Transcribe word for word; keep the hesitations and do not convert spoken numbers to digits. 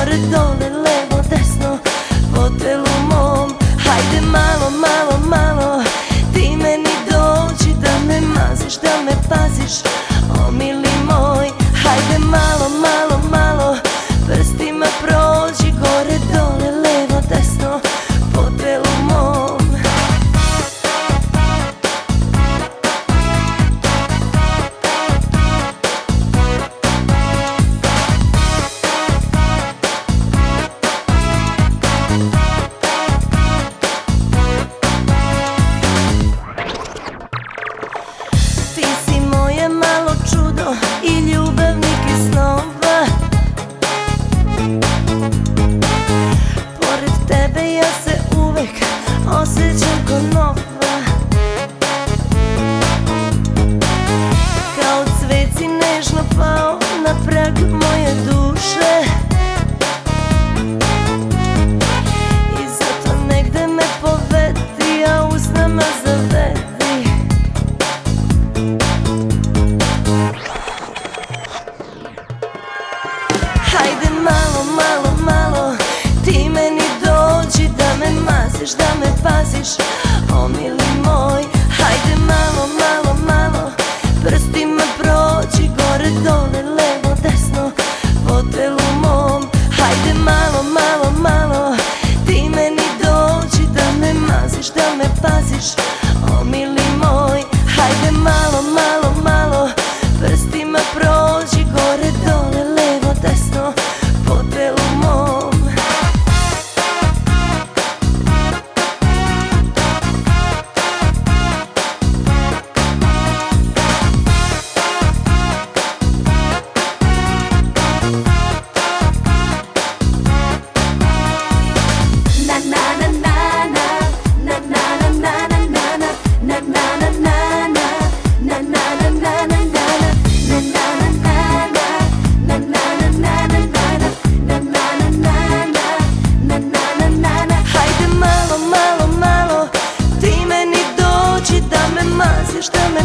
gore, dole, levo, desno, po telu mom. Hajde malo, malo, malo, ti meni dođi da me maziš, da me paziš, o mili moj. Hajde malo, malo, malo, prstima prođi gore, dole, levo, desno, po telu mom. Ti si moje malo čudo i ljubavnik iz snova. Pored tebe ja se uvek osjećam ko nova. Kao cvet si nežno pao na prag moje duše, i zato negde me povedi, a usnama zavedi. Hajde malo, malo, malo, ti meni dođi da me maziš, da me paziš, o mili moj. Hajde malo, malo, malo, prstima prođi gore, dole, levo, desno, po telu mom. Hajde malo, malo, malo, ti meni dođi da me maziš, da me paziš, o mili moj. Hajde malo, malo, malo, prstima prođi gore, dole, levo, desno, po telu mom. Hajde malo, malo, malo, ti meni dođi da me maziš, da me